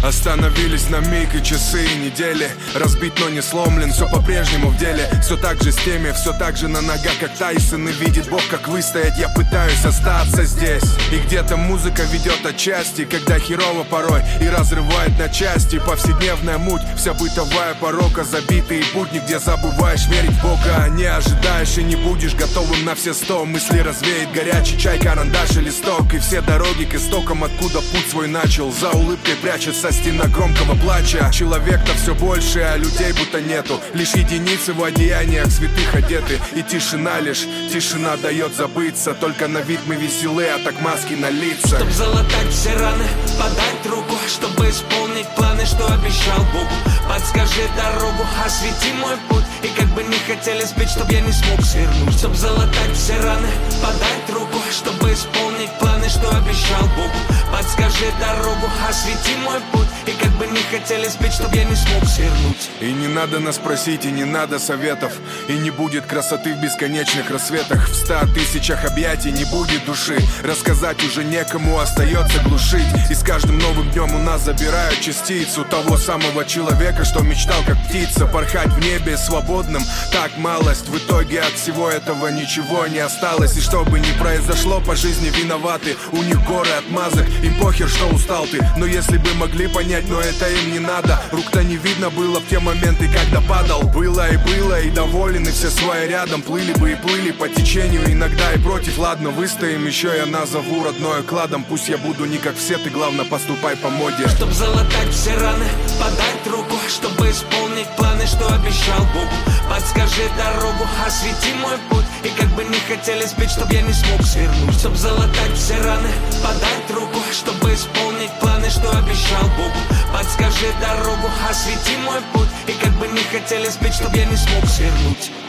Остановились на миг, и часы, и недели. Разбит, но не сломлен, все по-прежнему в деле. Все так же с теми, все так же на ногах, как Тайсон. И видит Бог, как выстоять, я пытаюсь остаться здесь. И где-то музыка ведет отчасти, когда херово порой и разрывает на части. Повседневная муть, вся бытовая порока, забитые будни, где забываешь верить в Бога. Не ожидаешь и не будешь готовым на все 100. Мысли развеет горячий чай, карандаш и листок. И все дороги к истокам, откуда путь свой начал. За улыбкой прячется стена громкого плача. Человек-то все больше, а людей будто нету. Лишь единицы в одеяниях святых одеты. И тишина лишь, тишина дает забыться. Только на вид мы веселы, а так маски на лицах. Чтоб залатать все раны, подать руку, чтобы исполнить планы, что обещал Богу. Подскажи дорогу, освети мой путь. И как бы не хотели сбить, чтоб я не смог свернуть. Чтоб залатать все раны, подать руку, чтобы исполнить планы, что обещал Богу. Подскажи дорогу, освети мой путь. И как бы не хотели сбить, чтоб я не смог свернуть. И не надо нас просить, и не надо советов. И не будет красоты в бесконечных рассветах. В 100 тысячах объятий не будет души. Рассказать уже некому, остается глушить. И с каждым новым днем у нас забирают частицу того самого человека, что мечтал как птица порхать в небе свободным. Так малость, в итоге от всего этого ничего не осталось. И что бы ни произошло, по жизни виноваты. У них горы отмазок, им похер, что устал ты. Но если бы могли понять, но это им не надо. Рук-то не видно было в те моменты, когда падал. Было, и доволены все свои рядом. Плыли бы и плыли по течению, иногда и против. Ладно, выстоим, еще я назову родное кладом. Пусть я буду не как все, ты главное поступай по моде. Чтоб залатать все раны, подать руку, чтобы исполнить планы, что обещал Богу. Подскажи дорогу, освети мой путь. И как бы не хотели сбить, чтоб я не смог свернуть. Чтоб залатать все раны, подать руку, чтобы исполнить планы, что обещал Богу. Подскажи дорогу, освети мой путь. И как бы не хотели сбить, чтоб я не смог свернуть.